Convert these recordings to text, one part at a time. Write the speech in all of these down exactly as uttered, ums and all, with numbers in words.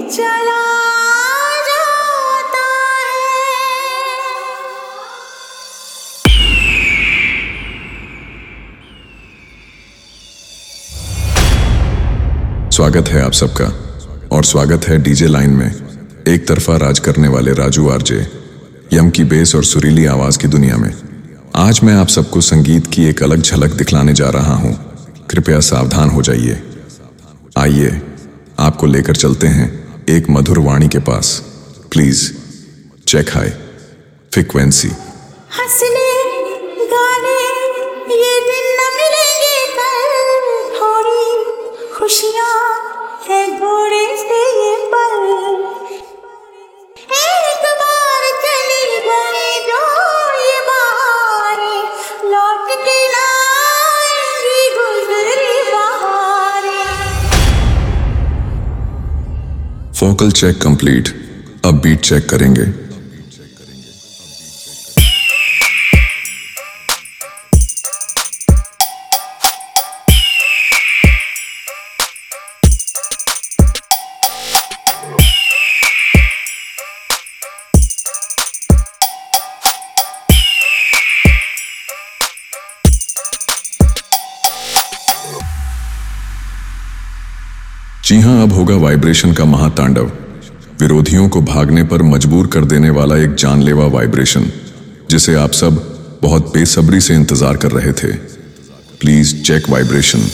चला जाता है। स्वागत है आप सबका और स्वागत है डीजे लाइन में एक तरफा राज करने वाले राजू आरजे यम की बेस और सुरीली आवाज की दुनिया में। आज मैं आप सबको संगीत की एक अलग झलक दिखलाने जा रहा हूं। कृपया सावधान हो जाइए। आइए आपको लेकर चलते हैं एक मधुर वाणी के पास। Please check high frequency. हंसने गाने ये दिन न मिलेंगे कल, थोड़ी खुशियां है थोड़े से ये पल। एक बार चली गई जो ये बहारें, लौट के ना आएंगी गुजरी बहारें। Vocal check complete. अब बीट चेक करेंगे। जी हां, अब होगा वाइब्रेशन का महातांडव। विरोधियों को भागने पर मजबूर कर देने वाला एक जानलेवा वाइब्रेशन जिसे आप सब बहुत बेसब्री से इंतजार कर रहे थे। Please check vibration.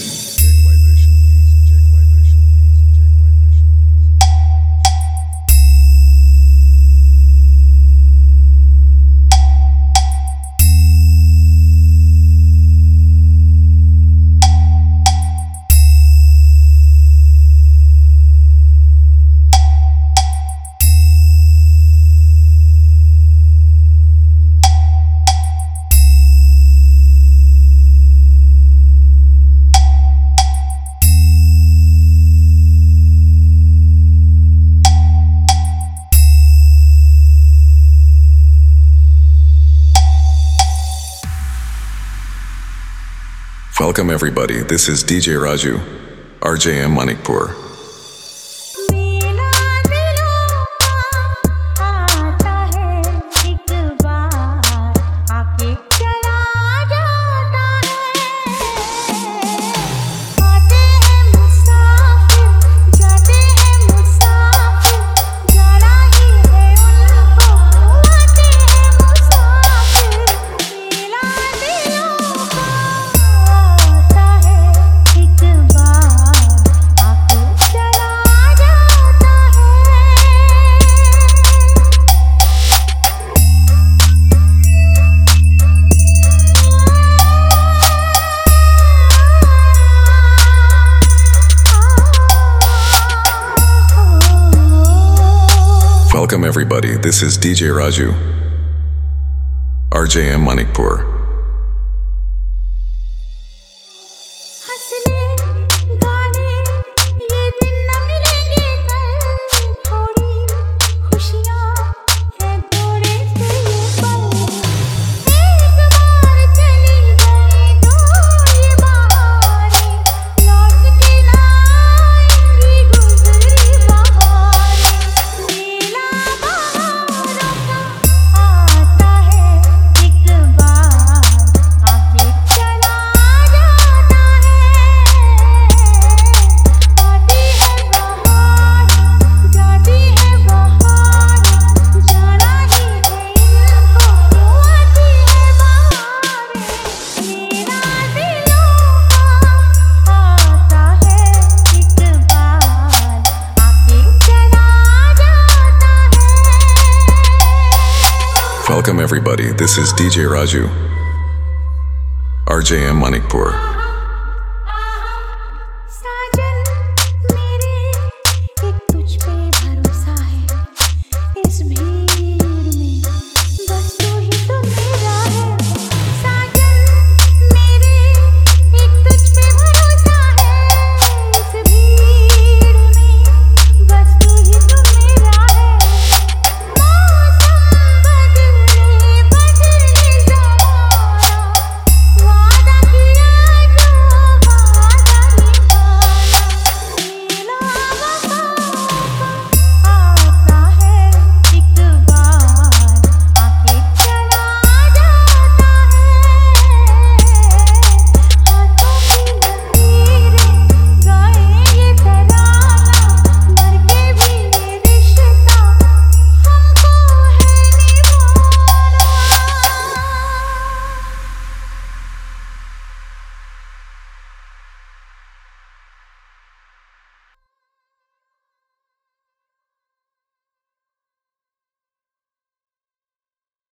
Welcome everybody, this is D J Raju, R J M Manikpur. Welcome everybody, this is D J Raju, R J M Manikpur. Welcome everybody, this is D J Raju, R J M Manikpur.